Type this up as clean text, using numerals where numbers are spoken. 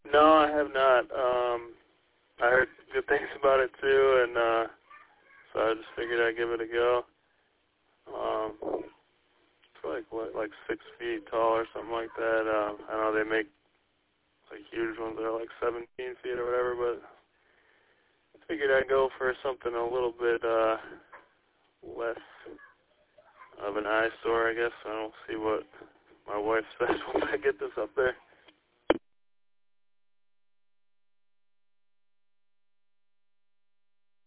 No, I have not. I heard good things about it too, and so I just figured I'd give it a go. It's like 6 feet tall or something like that. I know they make like huge ones that are like 17 feet or whatever, but I figured I'd go for something a little bit less of an eyesore, I guess. I don't see what my wife says once I get this up there.